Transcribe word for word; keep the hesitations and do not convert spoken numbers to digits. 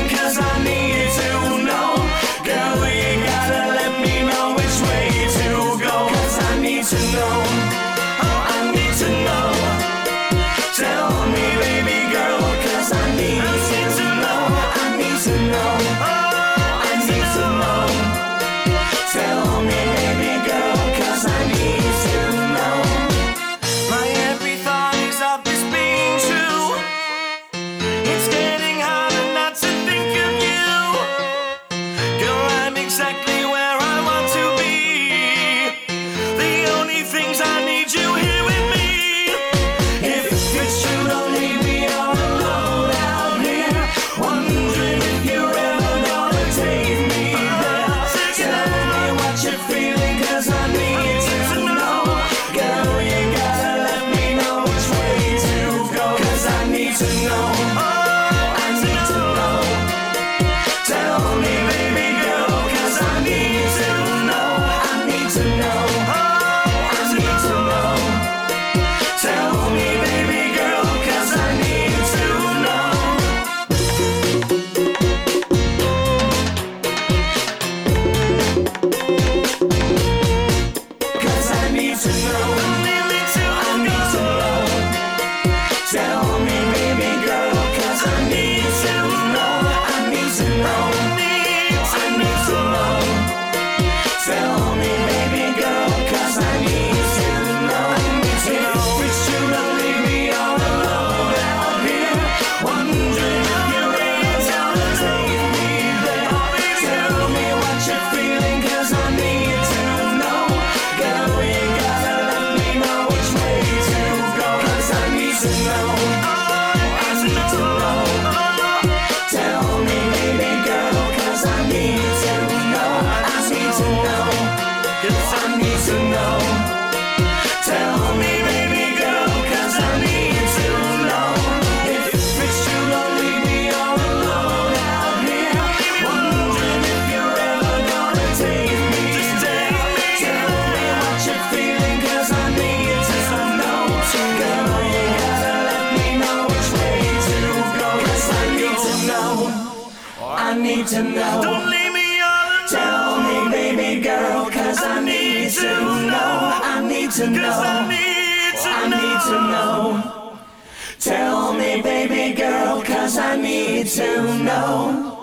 cause I need to know. Girl, you gotta let me know which way to go, cause I need to know. Oh, I need to know. Tell me, baby girl, cause I need to know. I need to know. I need to know. Tell me, baby girl, cause I need to know. My every thought is of this being true. It's getting harder not to think of you. Girl, I'm exactly where I want to be. The only things I need you here with me. If it's true, don't leave me all alone out here, wondering if you're ever gonna take me there. Tell me what you're feeling, cause I need to know. Girl, you gotta let me know which way to go, cause I need to know. I need to know. Tell me, baby girl, cause I need to know. I need to know. I need to know. Tell me, baby girl, cause I need to know. Cause I need to know. I need to know. Tell me, baby girl, cause I need to know. I need to know. I need to know. Tell me, baby girl, cause I need to know. If it's true, don't leave me all alone out here, wondering if you're ever gonna take me there. Tell me what you're feeling, cause I need to know. Girl, you gotta let me know which way to go, cause I need to know. I need to know. Tell me, baby girl, cause I need to know. I need to know. Cause I need to know. Tell me, baby girl, cause I need to know. If it's true, don't leave me all alone out here, wondering if you're ever gonna take me there. Tell me what you're feeling, cause I need to know. Girl, you gotta let me know which way to go, cause I need to know. I need to know. Don't leave me all alone. Tell me, baby girl, cause I need to know. I need to know. I need to know. Tell me, baby girl, cause I need to know.